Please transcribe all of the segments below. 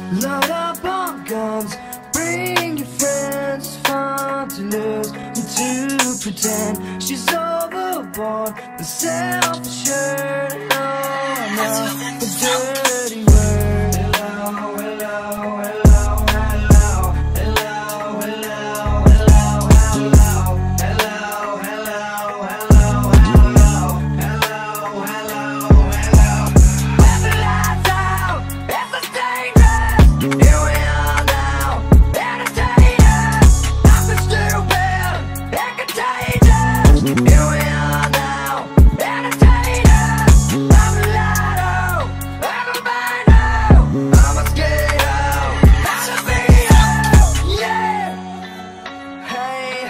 Load up on guns, bring your friends. It's fun to lose and to pretend she's overboard and self-assured. Oh no, the dirty word. Hello, hello, hello, hello, hello, hello, hello, hello, hello, hello, hello, hello, hello, hello, hello. When the lights out, it's a dangerous. Here we are now, entertainers. Nothing stupid and contagious. Here we are now, entertainers. I'm a lotto, I'm a bino, I'm a skater, I'm a Vito, yeah. Hey,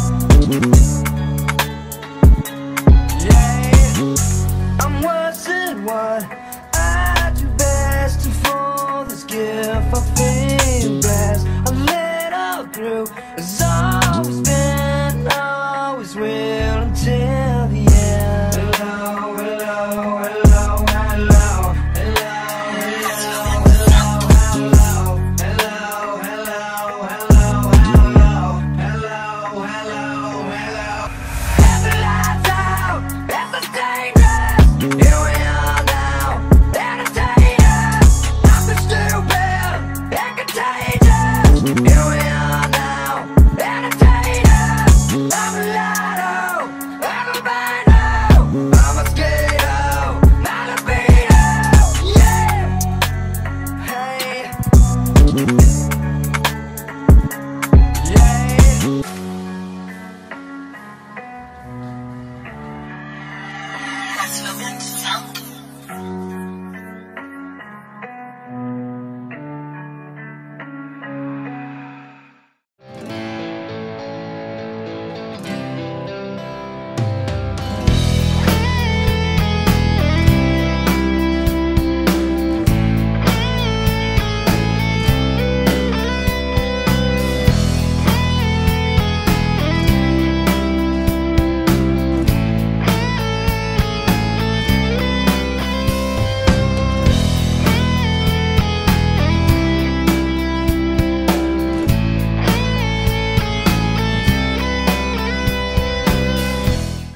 yeah. I'm worse at what I do best, and for this gift I feel blessed. I let her through